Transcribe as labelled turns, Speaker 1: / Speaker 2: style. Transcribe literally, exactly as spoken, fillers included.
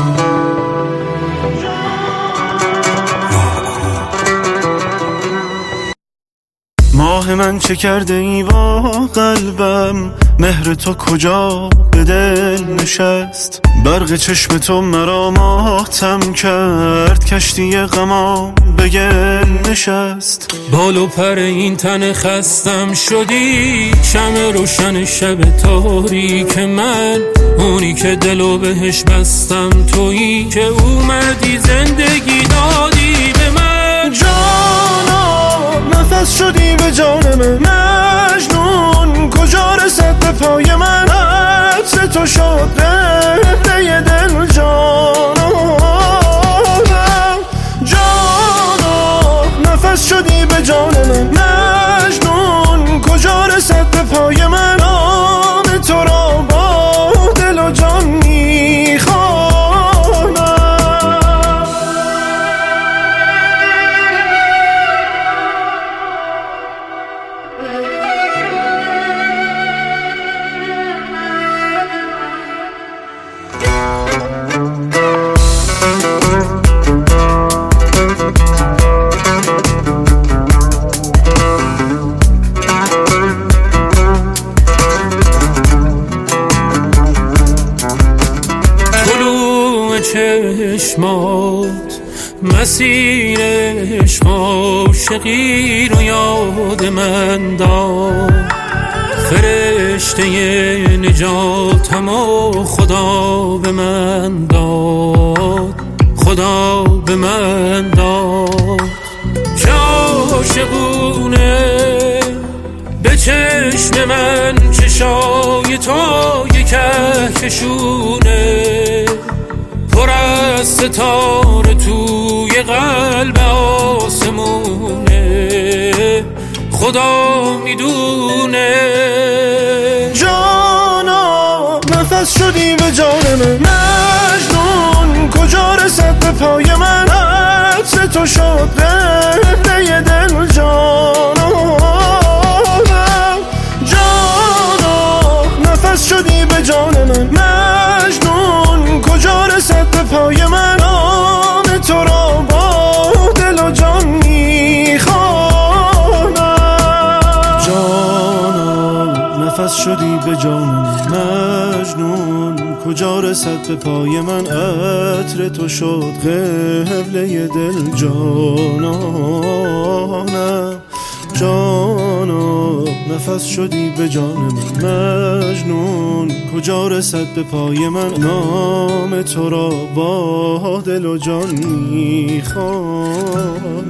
Speaker 1: ماه من چه کرده ای با قلبم، مهر تو کجا به دل نشست؟ برق چشم تو مرا ماتم کرد، کشتی غمام به گل نشست.
Speaker 2: بال و پر این تن خستم شدی، شمع روشن شب تاریک من، اونی که دلو بهش بستم، تویی که اومدی زندگی دادی به من.
Speaker 1: جانا نفس شدی به جان من، مجنون کجا رسد به پای من؟ عطر تو شد قبله دل جانا. جانا نفس شدی به جان من، مجنون کجا رسد به پای من؟ نام تو را با دل و جان میخوانم.
Speaker 2: چشمات مسیر عشق عاشقی رو یاد من داد، فرشته نجاتم و خدا به من داد، خدا به من داد. چه عاشقونه به چشم من، چشای تو یک کهکشونه، پر از ستاره توی قلب آسمونه، خدا میدونه.
Speaker 1: جانا نفس شدی به جان من، مجنون کجا رسد به پای من؟ عطر تو شد قبله دل جانا. جانا نفس شدی به جان من، مجنون کجا رسد به پای من؟ نام تو را با دل و جان میخوانم. جانا نفس شدی به جان من، مجنون کجا رسد به پای من؟ عطر تو شد قبله دل جانانم. جانا نفس شدی به جان من، مجنون کجا رسد به پای من؟ نام تو را با دل و جان میخوام.